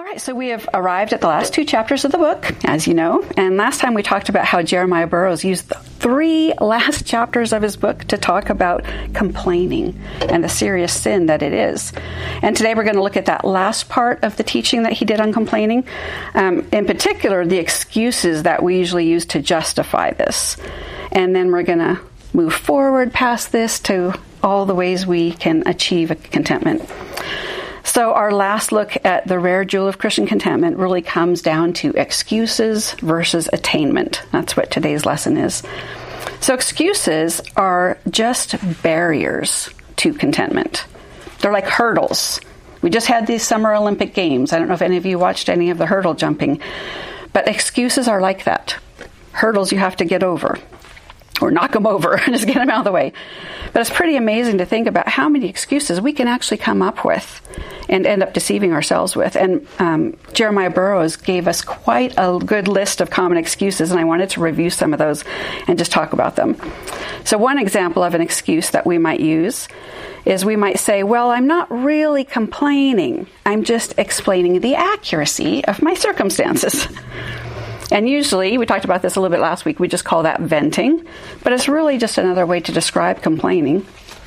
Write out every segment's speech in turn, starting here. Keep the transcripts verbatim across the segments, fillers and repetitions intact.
right, so we have arrived at the last two chapters of the book, as you know. And last time we talked about how Jeremiah Burroughs used the three last chapters of his book to talk about complaining and the serious sin that it is. And today we're going to look at that last part of the teaching that he did on complaining. Um, in particular, the excuses that we usually use to justify this. And then we're going to move forward past this to all the ways we can achieve contentment. So our last look at the rare jewel of Christian contentment really comes down to excuses versus attainment. That's what today's lesson is. So excuses are just barriers to contentment. They're like hurdles. We just had these Summer Olympic Games. I don't know if any of you watched any of the hurdle jumping, but excuses are like that. Hurdles you have to get over. Or knock them over and just get them out of the way. But it's pretty amazing to think about how many excuses we can actually come up with and end up deceiving ourselves with. And um, Jeremiah Burroughs gave us quite a good list of common excuses, and I wanted to review some of those and just talk about them. So one example of an excuse that we might use is we might say, well, I'm not really complaining. I'm just explaining the accuracy of my circumstances. And usually, we talked about this a little bit last week, we just call that venting, but it's really just another way to describe complaining.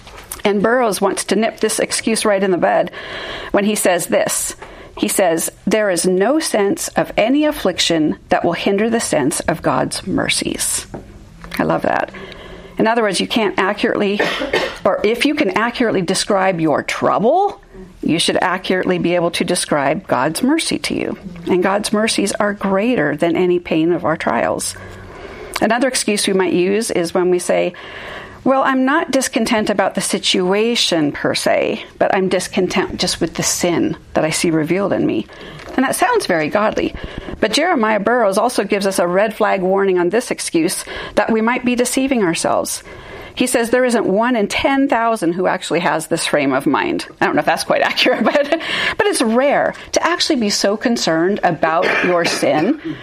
And Burroughs wants to nip this excuse right in the bud when he says this. He says, there is no sense of any affliction that will hinder the sense of God's mercies. I love that. In other words, you can't accurately, or if you can accurately describe your trouble, you should accurately be able to describe God's mercy to you. And God's mercies are greater than any pain of our trials. Another excuse we might use is when we say, well, I'm not discontent about the situation per se, but I'm discontent just with the sin that I see revealed in me. And that sounds very godly. But Jeremiah Burroughs also gives us a red flag warning on this excuse that we might be deceiving ourselves. He says there isn't one in ten thousand who actually has this frame of mind. I don't know if that's quite accurate, but, but it's rare to actually be so concerned about your sin.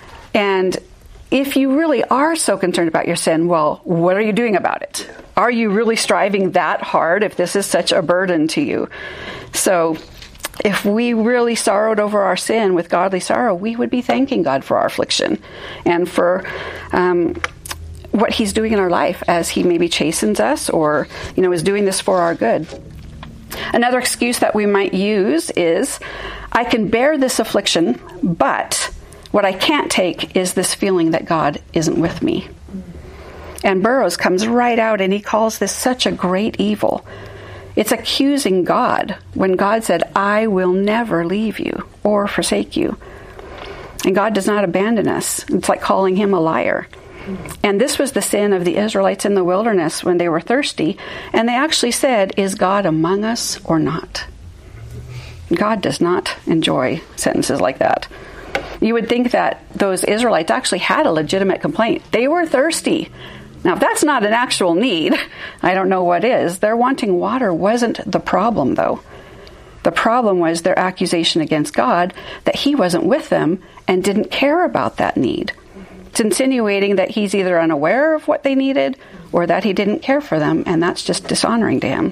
And if you really are so concerned about your sin, well, what are you doing about it? Are you really striving that hard if this is such a burden to you? So if we really sorrowed over our sin with godly sorrow, we would be thanking God for our affliction and for um, what he's doing in our life as he maybe chastens us or, you know, is doing this for our good. Another excuse that we might use is, I can bear this affliction, but what I can't take is this feeling that God isn't with me. And Burroughs comes right out and he calls this such a great evil. It's accusing God when God said, I will never leave you or forsake you. And God does not abandon us. It's like calling him a liar. And this was the sin of the Israelites in the wilderness when they were thirsty. And they actually said, is God among us or not? God does not enjoy sentences like that. You would think that those Israelites actually had a legitimate complaint. They were thirsty. Now, if that's not an actual need, I don't know what is. Their wanting water wasn't the problem, though. The problem was their accusation against God that he wasn't with them and didn't care about that need. It's insinuating that he's either unaware of what they needed or that he didn't care for them, and that's just dishonoring to him.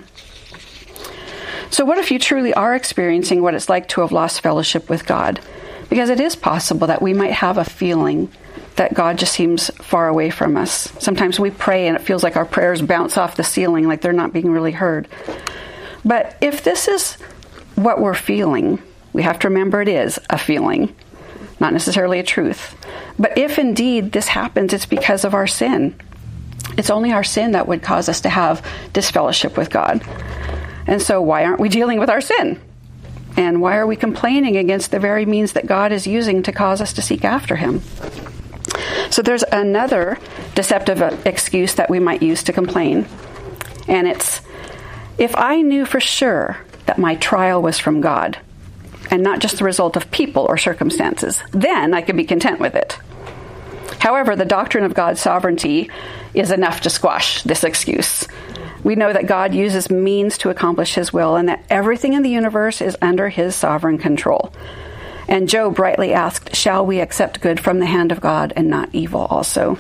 So what if you truly are experiencing what it's like to have lost fellowship with God? Because it is possible that we might have a feeling that God just seems far away from us. Sometimes we pray and it feels like our prayers bounce off the ceiling, like they're not being really heard. But if this is what we're feeling, we have to remember it is a feeling, not necessarily a truth. But if indeed this happens, it's because of our sin. It's only our sin that would cause us to have disfellowship with God. And so why aren't we dealing with our sin? And why are we complaining against the very means that God is using to cause us to seek after him? So there's another deceptive excuse that we might use to complain. And it's, if I knew for sure that my trial was from God and not just the result of people or circumstances, then I could be content with it. However, the doctrine of God's sovereignty is enough to squash this excuse. We know that God uses means to accomplish his will and that everything in the universe is under his sovereign control. And Job rightly asked, shall we accept good from the hand of God and not evil also?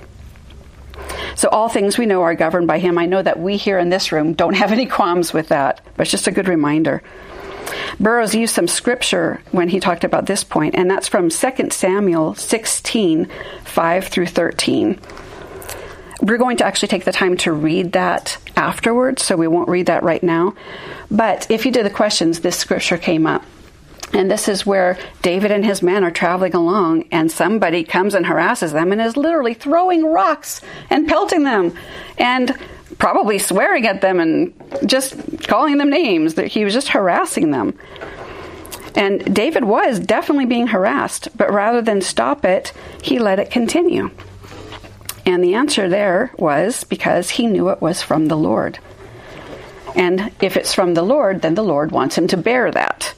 So all things we know are governed by him. I know that we here in this room don't have any qualms with that, but it's just a good reminder. Burroughs used some scripture when he talked about this point, and that's from Second Samuel sixteen, five through thirteen. We're going to actually take the time to read that afterwards, so we won't read that right now. But if you did the questions, this scripture came up. And this is where David and his men are traveling along, and somebody comes and harasses them and is literally throwing rocks and pelting them and probably swearing at them and just calling them names. That he was just harassing them. And David was definitely being harassed, but rather than stop it, he let it continue. And the answer there was because he knew it was from the Lord. And if it's from the Lord, then the Lord wants him to bear that.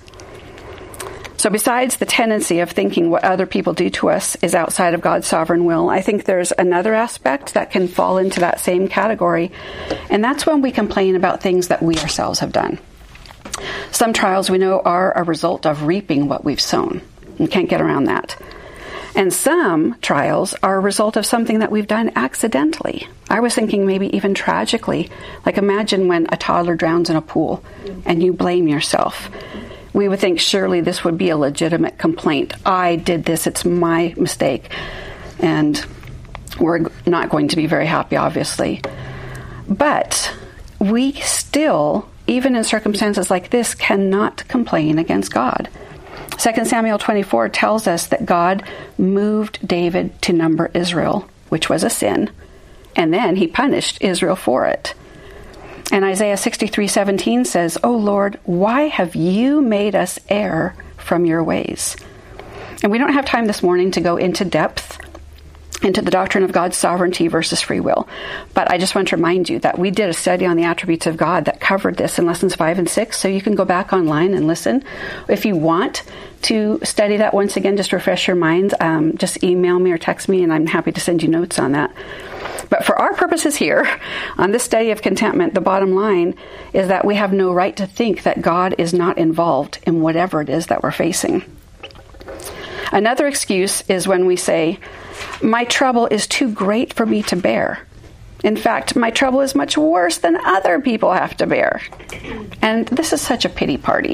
So besides the tendency of thinking what other people do to us is outside of God's sovereign will, I think there's another aspect that can fall into that same category, and that's when we complain about things that we ourselves have done. Some trials we know are a result of reaping what we've sown. You can't get around that. And some trials are a result of something that we've done accidentally. I was thinking maybe even tragically. Like imagine when a toddler drowns in a pool and you blame yourself. We would think surely this would be a legitimate complaint. I did this, it's my mistake. And we're not going to be very happy, obviously. But we still, even in circumstances like this, cannot complain against God. Second Samuel twenty-four tells us that God moved David to number Israel, which was a sin, and then he punished Israel for it. And Isaiah sixty-three seventeen says, "O Lord, why have you made us err from your ways?" And we don't have time this morning to go into depth into the doctrine of God's sovereignty versus free will. But I just want to remind you that we did a study on the attributes of God that covered this in lessons five and six. So you can go back online and listen. If you want to study that once again, just refresh your mind, um, just email me or text me, and I'm happy to send you notes on that. But for our purposes here, on this study of contentment, the bottom line is that we have no right to think that God is not involved in whatever it is that we're facing. Another excuse is when we say, my trouble is too great for me to bear. In fact, my trouble is much worse than other people have to bear. And this is such a pity party.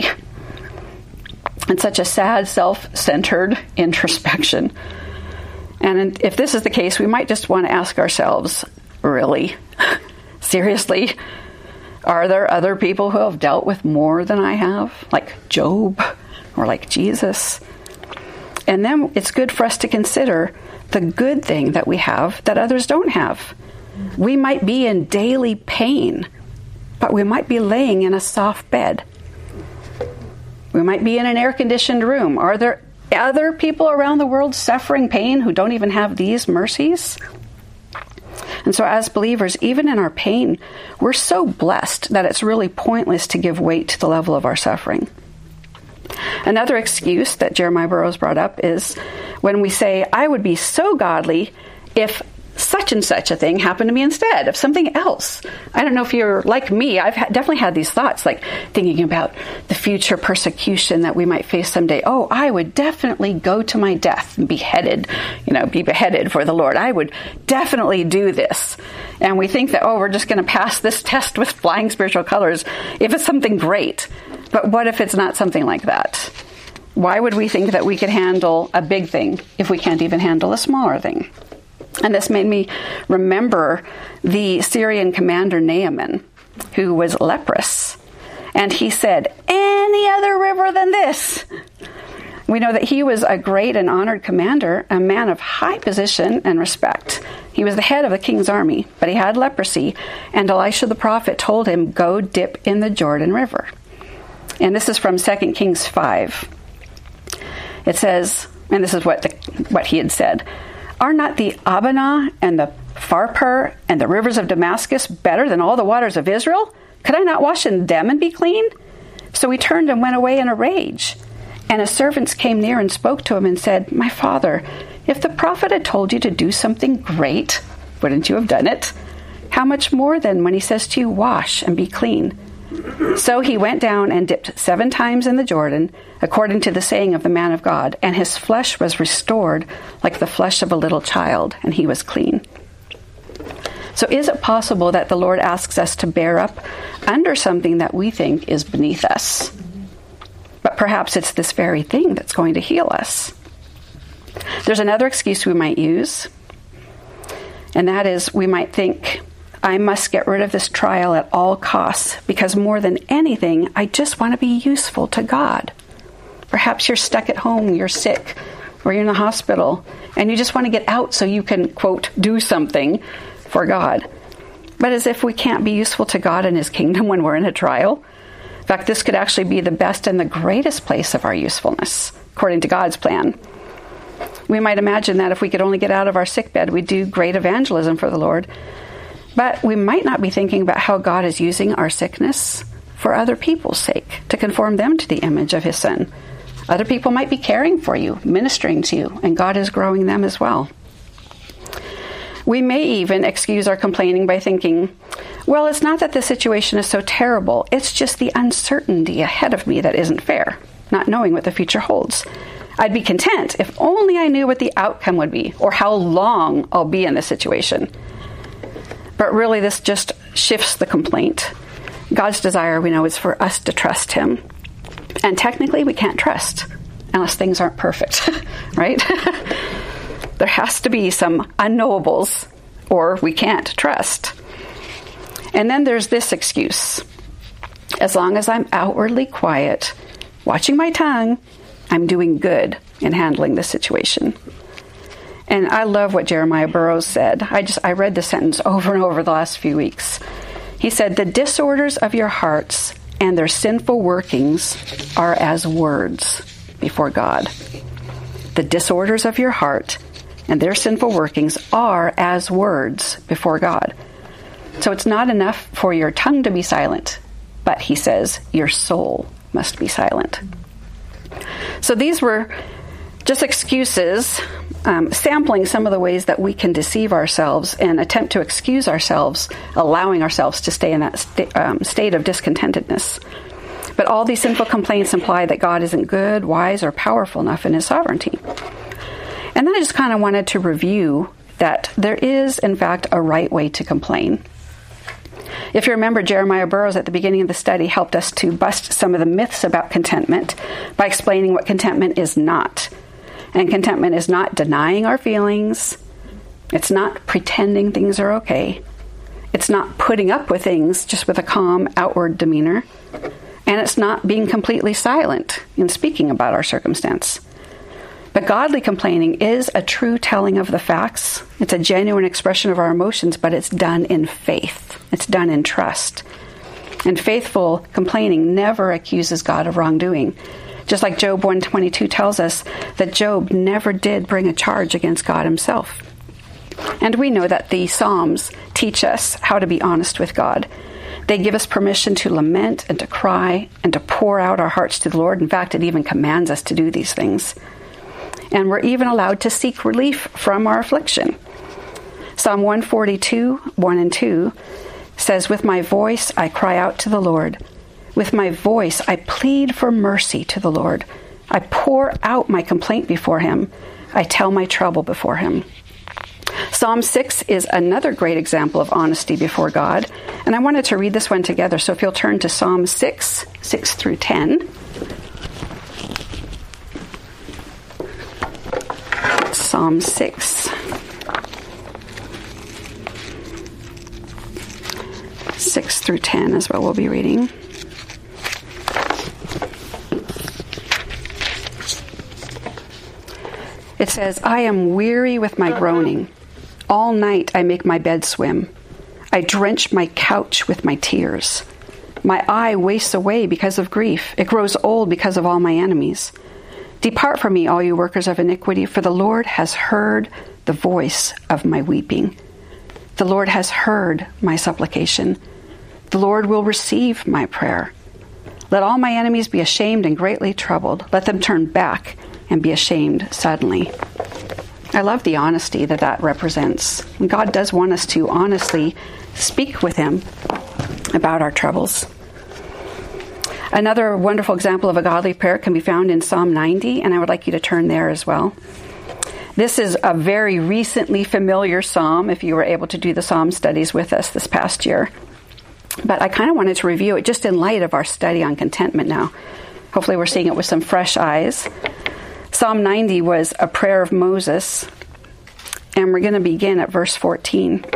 It's such a sad, self-centered introspection. And if this is the case, we might just want to ask ourselves, really? Seriously? Are there other people who have dealt with more than I have? Like Job or like Jesus? And then it's good for us to consider the good thing that we have that others don't have. We might be in daily pain, but we might be laying in a soft bed. We might be in an air-conditioned room. Are there other people around the world suffering pain who don't even have these mercies? And so as believers, even in our pain, we're so blessed that it's really pointless to give weight to the level of our suffering. Another excuse that Jeremiah Burroughs brought up is when we say, I would be so godly if such and such a thing happened to me instead of something else. I don't know if you're like me. I've ha- definitely had these thoughts, like thinking about the future persecution that we might face someday. Oh, I would definitely go to my death and be beheaded, you know, be beheaded for the Lord. I would definitely do this. And we think that, oh, we're just going to pass this test with flying spiritual colors if it's something great. But what if it's not something like that? Why would we think that we could handle a big thing if we can't even handle a smaller thing? And this made me remember the Syrian commander Naaman, who was leprous. And he said, any other river than this. We know that he was a great and honored commander, a man of high position and respect. He was the head of the king's army, but he had leprosy. And Elisha the prophet told him, go dip in the Jordan River. And this is from Second Kings five. It says, and this is what the, what he had said, are not the Abana and the Pharpar and the rivers of Damascus better than all the waters of Israel? Could I not wash in them and be clean? So he turned and went away in a rage. And his servants came near and spoke to him and said, my father, if the prophet had told you to do something great, wouldn't you have done it? How much more then when he says to you, wash and be clean? So he went down and dipped seven times in the Jordan, according to the saying of the man of God, and his flesh was restored like the flesh of a little child, and he was clean. So is it possible that the Lord asks us to bear up under something that we think is beneath us? but perhaps it's this very thing that's going to heal us. There's another excuse we might use, and that is we might think, I must get rid of this trial at all costs because more than anything, I just want to be useful to God. Perhaps you're stuck at home, you're sick, or you're in the hospital, and you just want to get out so you can, quote, do something for God. But as if we can't be useful to God and His kingdom when we're in a trial. In fact, this could actually be the best and the greatest place of our usefulness, according to God's plan. We might imagine that if we could only get out of our sickbed, we'd do great evangelism for the Lord. But we might not be thinking about how God is using our sickness for other people's sake, to conform them to the image of His Son. Other people might be caring for you, ministering to you, and God is growing them as well. We may even excuse our complaining by thinking, well, it's not that the situation is so terrible, it's just the uncertainty ahead of me that isn't fair, not knowing what the future holds. I'd be content if only I knew what the outcome would be, or how long I'll be in this situation. But really, this just shifts the complaint. God's desire, we know, is for us to trust Him. And technically, we can't trust unless things aren't perfect, right? There has to be some unknowables, or we can't trust. And then there's this excuse. As long as I'm outwardly quiet, watching my tongue, I'm doing good in handling the situation. And I love what Jeremiah Burroughs said. I just I read this sentence over and over the last few weeks. He said, the disorders of your hearts and their sinful workings are as words before God. The disorders of your heart and their sinful workings are as words before God. So it's not enough for your tongue to be silent, but he says your soul must be silent. So these were just excuses, um, sampling some of the ways that we can deceive ourselves and attempt to excuse ourselves, allowing ourselves to stay in that st- um, state of discontentedness. But all these sinful complaints imply that God isn't good, wise, or powerful enough in His sovereignty. And then I just kind of wanted to review that there is, in fact, a right way to complain. If you remember, Jeremiah Burroughs at the beginning of the study helped us to bust some of the myths about contentment by explaining what contentment is not. And contentment is not denying our feelings. It's not pretending things are okay. It's not putting up with things just with a calm outward demeanor. And it's not being completely silent in speaking about our circumstance. But godly complaining is a true telling of the facts. It's a genuine expression of our emotions, but it's done in faith. It's done in trust. And faithful complaining never accuses God of wrongdoing. Just like Job one twenty-two tells us that Job never did bring a charge against God himself. And we know that the Psalms teach us how to be honest with God. They give us permission to lament and to cry and to pour out our hearts to the Lord. In fact, it even commands us to do these things. And we're even allowed to seek relief from our affliction. Psalm one forty-two, one and two says, with my voice I cry out to the Lord. With my voice I plead for mercy to the Lord. I pour out my complaint before Him. I tell my trouble before Him. Psalm six is another great example of honesty before God. And I wanted to read this one together. So if you'll turn to Psalm six, six through ten. Psalm six. six through ten is what we'll be reading. It says, I am weary with my groaning. All night I make my bed swim. I drench my couch with my tears. My eye wastes away because of grief. It grows old because of all my enemies. Depart from me, all you workers of iniquity, for the Lord has heard the voice of my weeping. The Lord has heard my supplication. The Lord will receive my prayer. Let all my enemies be ashamed and greatly troubled. Let them turn back and be ashamed suddenly. I love the honesty that that represents. And God does want us to honestly speak with Him about our troubles. Another wonderful example of a godly prayer can be found in Psalm ninety, and I would like you to turn there as well. This is a very recently familiar psalm, if you were able to do the psalm studies with us this past year. But I kind of wanted to review it just in light of our study on contentment now. Hopefully we're seeing it with some fresh eyes. Psalm ninety was a prayer of Moses, and we're going to begin at verse fourteen.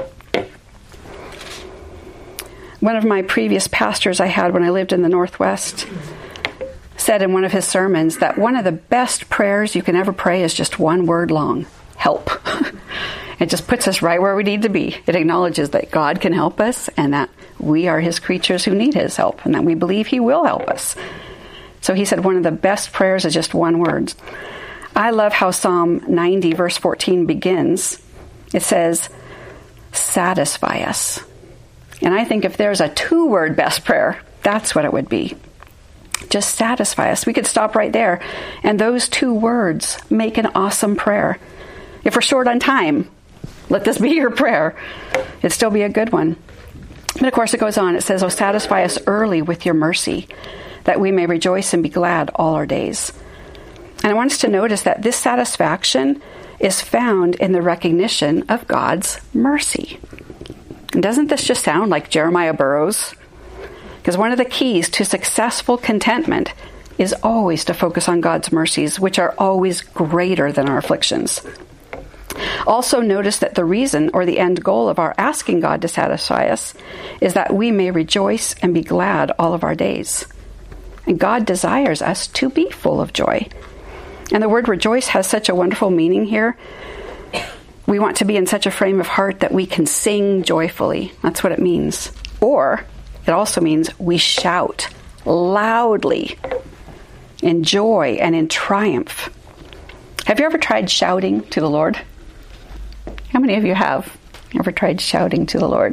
One of my previous pastors I had when I lived in the Northwest said in one of his sermons that one of the best prayers you can ever pray is just one word long: help. It just puts us right where we need to be. It acknowledges that God can help us and that we are his creatures who need his help and that we believe he will help us. So he said one of the best prayers is just one word. I love how Psalm ninety verse fourteen begins. It says, satisfy us. And I think if there's a two-word best prayer, that's what it would be. Just satisfy us. We could stop right there. And those two words make an awesome prayer. If we're short on time, let this be your prayer. It'd still be a good one. But of course it goes on. It says, oh, satisfy us early with your mercy, that we may rejoice and be glad all our days. And I want us to notice that this satisfaction is found in the recognition of God's mercy. And doesn't this just sound like Jeremiah Burroughs? Because one of the keys to successful contentment is always to focus on God's mercies, which are always greater than our afflictions. Also notice that the reason or the end goal of our asking God to satisfy us is that we may rejoice and be glad all of our days. And God desires us to be full of joy. And the word rejoice has such a wonderful meaning here. We want to be in such a frame of heart that we can sing joyfully. That's what it means. Or it also means we shout loudly in joy and in triumph. Have you ever tried shouting to the Lord? How many of you have ever tried shouting to the Lord?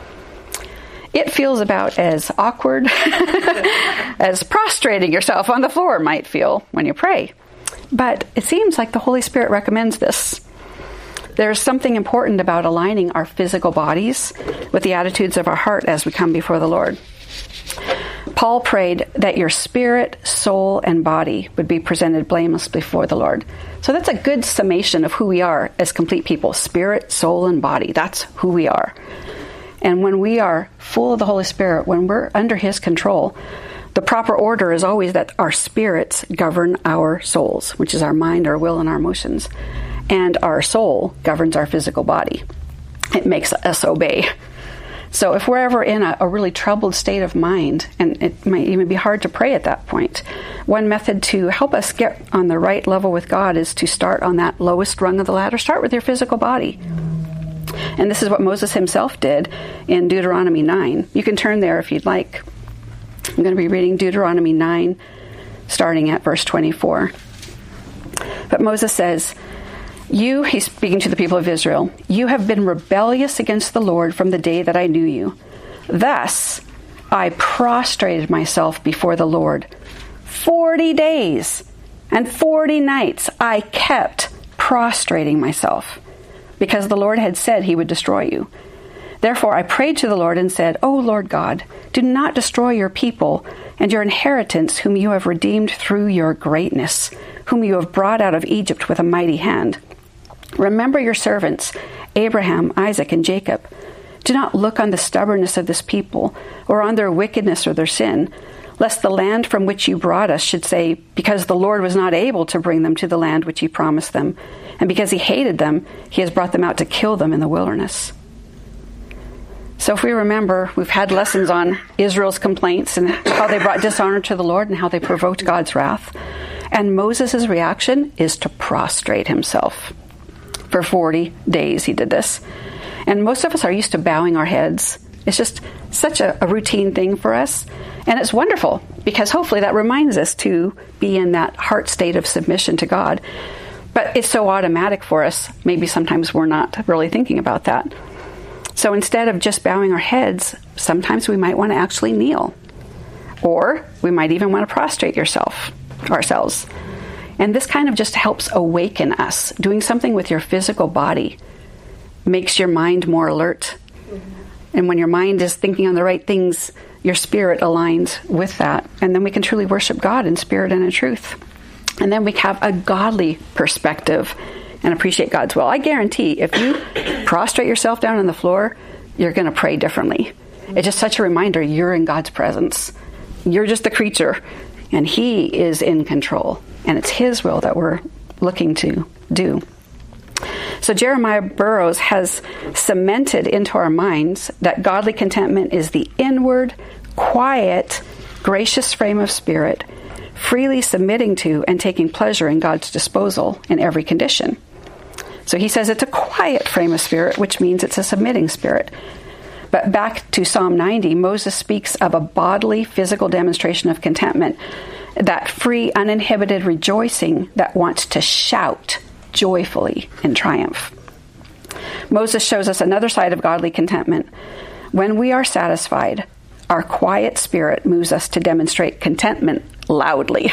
It feels about as awkward as prostrating yourself on the floor might feel when you pray. But it seems like the Holy Spirit recommends this. There's something important about aligning our physical bodies with the attitudes of our heart as we come before the Lord. Paul prayed that your spirit, soul, and body would be presented blameless before the Lord. So that's a good summation of who we are as complete people. Spirit, soul, and body. That's who we are. And when we are full of the Holy Spirit, when we're under his control, the proper order is always that our spirits govern our souls, which is our mind, our will, and our emotions. And our soul governs our physical body. It makes us obey. So if we're ever in a, a really troubled state of mind, and it might even be hard to pray at that point, one method to help us get on the right level with God is to start on that lowest rung of the ladder. Start with your physical body. And this is what Moses himself did in Deuteronomy nine. You can turn there if you'd like. I'm going to be reading Deuteronomy nine, starting at verse twenty-four. But Moses says, You, he's speaking to the people of Israel, you have been rebellious against the Lord from the day that I knew you. Thus, I prostrated myself before the Lord. Forty days and forty nights I kept prostrating myself, because the Lord had said he would destroy you. Therefore I prayed to the Lord and said, O Lord God, do not destroy your people and your inheritance, whom you have redeemed through your greatness, whom you have brought out of Egypt with a mighty hand. Remember your servants, Abraham, Isaac, and Jacob. Do not look on the stubbornness of this people, or on their wickedness or their sin, lest the land from which you brought us should say, because the Lord was not able to bring them to the land which he promised them, and because he hated them, he has brought them out to kill them in the wilderness. So if we remember, we've had lessons on Israel's complaints and how they brought dishonor to the Lord and how they provoked God's wrath. And Moses' reaction is to prostrate himself. For forty days he did this. And most of us are used to bowing our heads. It's just such a, a routine thing for us. And it's wonderful because hopefully that reminds us to be in that heart state of submission to God. But it's so automatic for us, maybe sometimes we're not really thinking about that. So instead of just bowing our heads, sometimes we might want to actually kneel. Or we might even want to prostrate yourself, ourselves. And this kind of just helps awaken us. Doing something with your physical body makes your mind more alert. And when your mind is thinking on the right things, your spirit aligns with that. And then we can truly worship God in spirit and in truth. And then we have a godly perspective and appreciate God's will. I guarantee if you prostrate yourself down on the floor, you're going to pray differently. It's just such a reminder you're in God's presence. You're just the creature. And He is in control. And it's His will that we're looking to do. So Jeremiah Burroughs has cemented into our minds that godly contentment is the inward, quiet, gracious frame of spirit, freely submitting to and taking pleasure in God's disposal in every condition. So he says it's a quiet frame of spirit, which means it's a submitting spirit. But back to Psalm ninety, Moses speaks of a bodily, physical demonstration of contentment, that free, uninhibited rejoicing that wants to shout joyfully in triumph. Moses shows us another side of godly contentment. When we are satisfied, our quiet spirit moves us to demonstrate contentment loudly.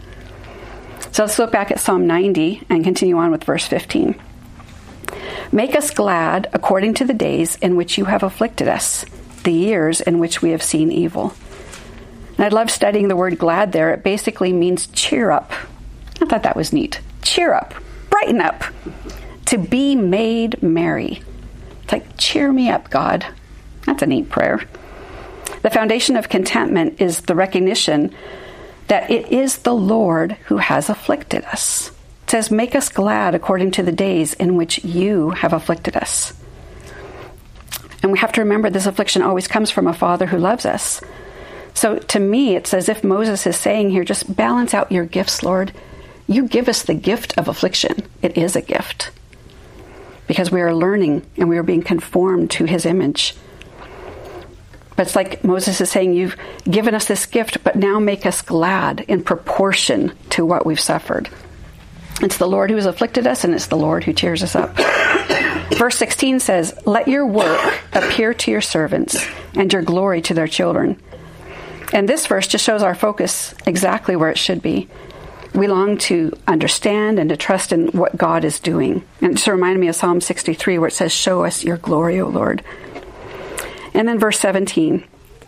So let's look back at Psalm ninety and continue on with verse fifteen. Make us glad according to the days in which you have afflicted us, the years in which we have seen evil. And I love studying the word glad there. It basically means cheer up. I thought that was neat. Cheer up. Brighten up. To be made merry. It's like, cheer me up, God. That's a neat prayer. The foundation of contentment is the recognition that it is the Lord who has afflicted us. It says, make us glad according to the days in which you have afflicted us. And we have to remember this affliction always comes from a Father who loves us. So to me, it's as if Moses is saying here, just balance out your gifts, Lord. You give us the gift of affliction. It is a gift. Because we are learning and we are being conformed to His image. But it's like Moses is saying, you've given us this gift, but now make us glad in proportion to what we've suffered. It's the Lord who has afflicted us, and it's the Lord who cheers us up. Verse sixteen says, let your work appear to your servants and your glory to their children. And this verse just shows our focus exactly where it should be. We long to understand and to trust in what God is doing. And it just reminded me of Psalm sixty-three, where it says, show us your glory, O Lord. And then verse seventeen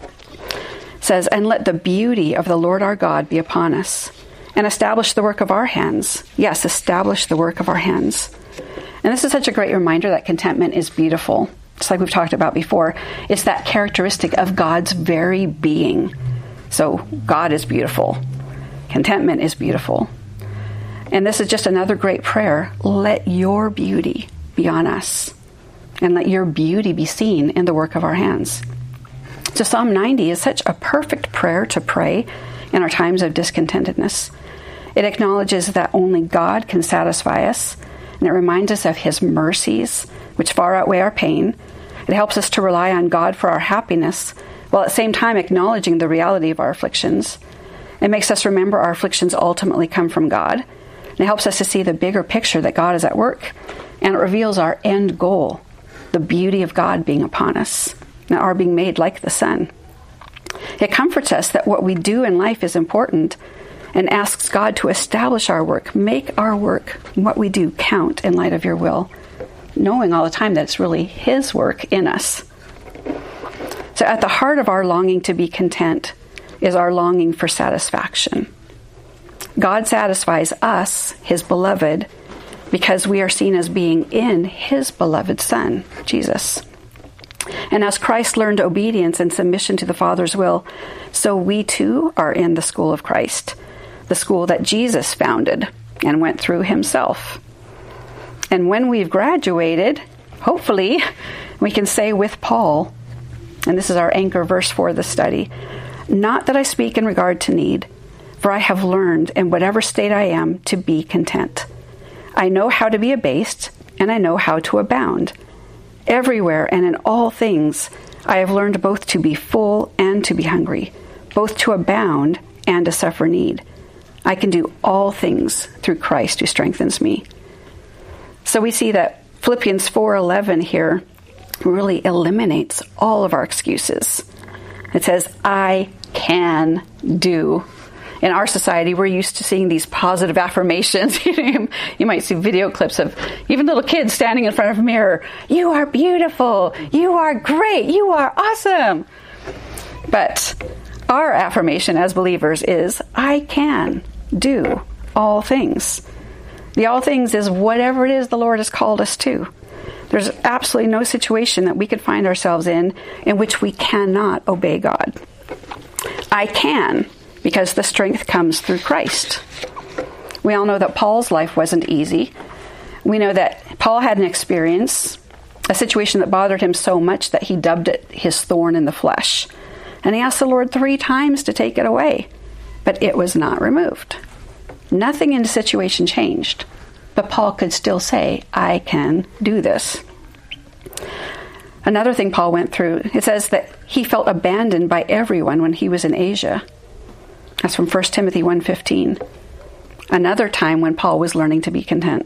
says, and let the beauty of the Lord our God be upon us, and establish the work of our hands. Yes, establish the work of our hands. And this is such a great reminder that contentment is beautiful. Just like we've talked about before. It's that characteristic of God's very being. So God is beautiful. Contentment is beautiful. And this is just another great prayer. Let your beauty be on us. And let your beauty be seen in the work of our hands. So Psalm ninety is such a perfect prayer to pray in our times of discontentedness. It acknowledges that only God can satisfy us, and it reminds us of His mercies, which far outweigh our pain. It helps us to rely on God for our happiness, while at the same time acknowledging the reality of our afflictions. It makes us remember our afflictions ultimately come from God. It helps us to see the bigger picture that God is at work, and it reveals our end goal, the beauty of God being upon us, and our being made like the Son. It comforts us that what we do in life is important, and asks God to establish our work, make our work, what we do, count in light of your will, knowing all the time that it's really His work in us. So at the heart of our longing to be content is our longing for satisfaction. God satisfies us, His beloved, because we are seen as being in His beloved Son, Jesus. And as Christ learned obedience and submission to the Father's will, so we too are in the school of Christ, the school that Jesus founded and went through Himself. And when we've graduated, hopefully, we can say with Paul, and this is our anchor verse for the study, not that I speak in regard to need, for I have learned in whatever state I am to be content. I know how to be abased, and I know how to abound. Everywhere and in all things, I have learned both to be full and to be hungry, both to abound and to suffer need. I can do all things through Christ who strengthens me. So we see that Philippians four eleven here really eliminates all of our excuses. It says, I can do. In our society, we're used to seeing these positive affirmations. You might see video clips of even little kids standing in front of a mirror. You are beautiful. You are great. You are awesome. But our affirmation as believers is, I can do all things. The all things is whatever it is the Lord has called us to. There's absolutely no situation that we could find ourselves in in which we cannot obey God. I can because the strength comes through Christ. We all know that Paul's life wasn't easy. We know that Paul had an experience, a situation that bothered him so much that he dubbed it his thorn in the flesh. And he asked the Lord three times to take it away, but it was not removed. Nothing in the situation changed, but Paul could still say, I can do this. Another thing Paul went through, it says that he felt abandoned by everyone when he was in Asia. That's from First Timothy one fifteen. Another time when Paul was learning to be content.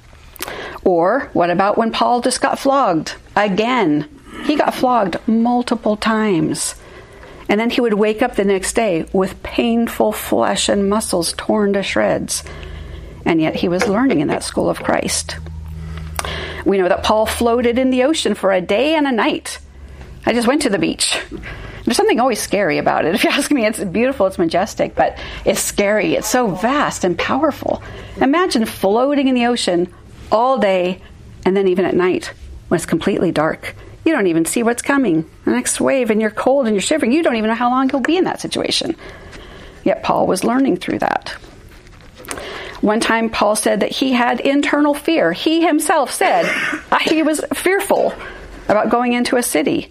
Or what about when Paul just got flogged again? He got flogged multiple times. And then he would wake up the next day with painful flesh and muscles torn to shreds. And yet he was learning in that school of Christ. We know that Paul floated in the ocean for a day and a night. I just went to the beach. There's something always scary about it. If you ask me, it's beautiful, it's majestic, but it's scary. It's so vast and powerful. Imagine floating in the ocean all day and then even at night when it's completely dark. You don't even see what's coming. The next wave, and you're cold and you're shivering. You don't even know how long you'll be in that situation. Yet Paul was learning through that. One time Paul said that he had internal fear. He himself said he was fearful about going into a city.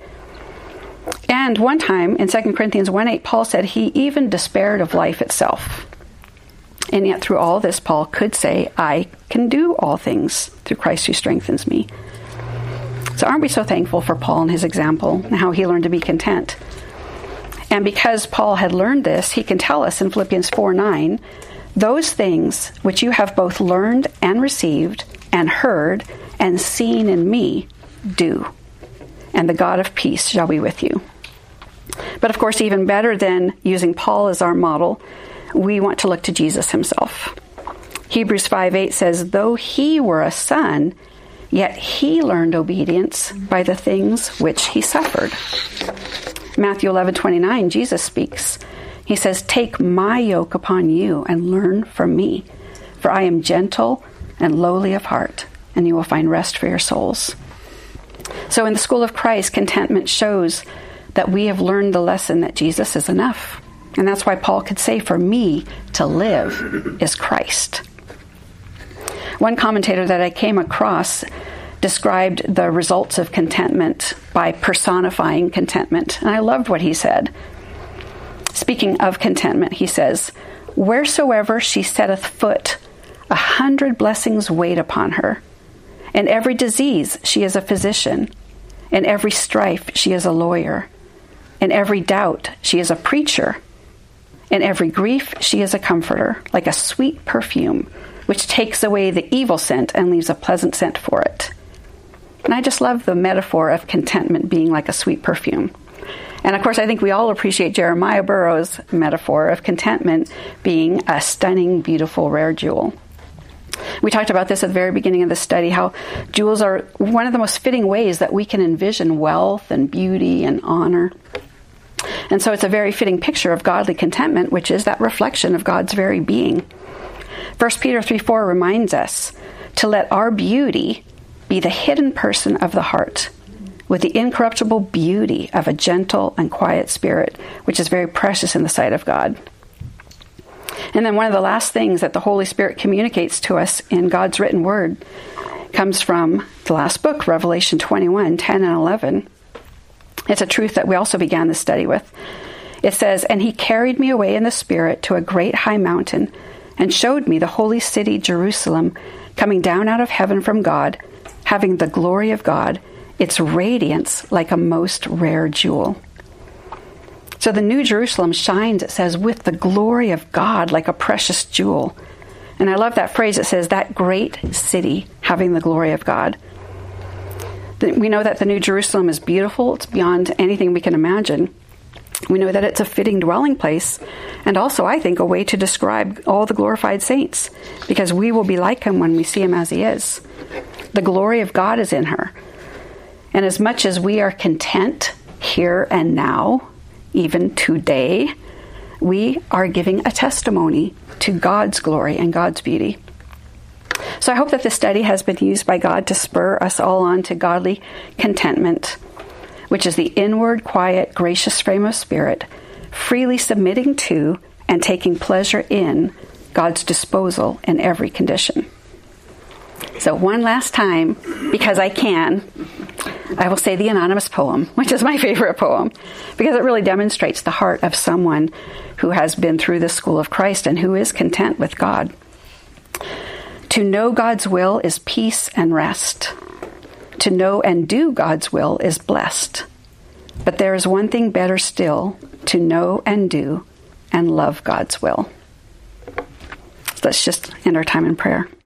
And one time in Second Corinthians one eight, Paul said he even despaired of life itself. And yet through all this, Paul could say, I can do all things through Christ who strengthens me. So aren't we so thankful for Paul and his example and how he learned to be content? And because Paul had learned this, he can tell us in Philippians four nine, those things which you have both learned and received and heard and seen in me, do. And the God of peace shall be with you. But of course, even better than using Paul as our model, we want to look to Jesus himself. Hebrews five eight says, though he were a son, yet he learned obedience by the things which he suffered. Matthew eleven twenty-nine, Jesus speaks. He says, take my yoke upon you and learn from me, for I am gentle and lowly of heart, and you will find rest for your souls. So in the school of Christ, contentment shows that we have learned the lesson that Jesus is enough. And that's why Paul could say, for me to live is Christ. One commentator that I came across described the results of contentment by personifying contentment. And I loved what he said. Speaking of contentment, he says, wheresoever she setteth foot, a hundred blessings wait upon her. In every disease she is a physician. In every strife she is a lawyer. In every doubt she is a preacher. In every grief she is a comforter, like a sweet perfume, which takes away the evil scent and leaves a pleasant scent for it. And I just love the metaphor of contentment being like a sweet perfume. And of course, I think we all appreciate Jeremiah Burroughs' metaphor of contentment being a stunning, beautiful, rare jewel. We talked about this at the very beginning of the study, how jewels are one of the most fitting ways that we can envision wealth and beauty and honor. And so it's a very fitting picture of godly contentment, which is that reflection of God's very being. First Peter three four reminds us to let our beauty be the hidden person of the heart, with the incorruptible beauty of a gentle and quiet spirit, which is very precious in the sight of God. And then one of the last things that the Holy Spirit communicates to us in God's written word comes from the last book, Revelation twenty-one, ten and eleven. It's a truth that we also began this study with. It says, and he carried me away in the Spirit to a great high mountain and showed me the holy city Jerusalem coming down out of heaven from God, having the glory of God, its radiance like a most rare jewel. So the New Jerusalem shines, it says, with the glory of God like a precious jewel. And I love that phrase. It says, that great city having the glory of God. We know that the New Jerusalem is beautiful. It's beyond anything we can imagine. We know that it's a fitting dwelling place, and also, I think, a way to describe all the glorified saints, because we will be like him when we see him as he is. The glory of God is in her. And as much as we are content here and now, even today, we are giving a testimony to God's glory and God's beauty. So I hope that this study has been used by God to spur us all on to godly contentment, which is the inward, quiet, gracious frame of spirit, freely submitting to and taking pleasure in God's disposal in every condition. So one last time, because I can, I will say the anonymous poem, which is my favorite poem, because it really demonstrates the heart of someone who has been through the school of Christ and who is content with God. To know God's will is peace and rest. To know and do God's will is blessed. But there is one thing better still, to know and do and love God's will. So let's just end our time in prayer.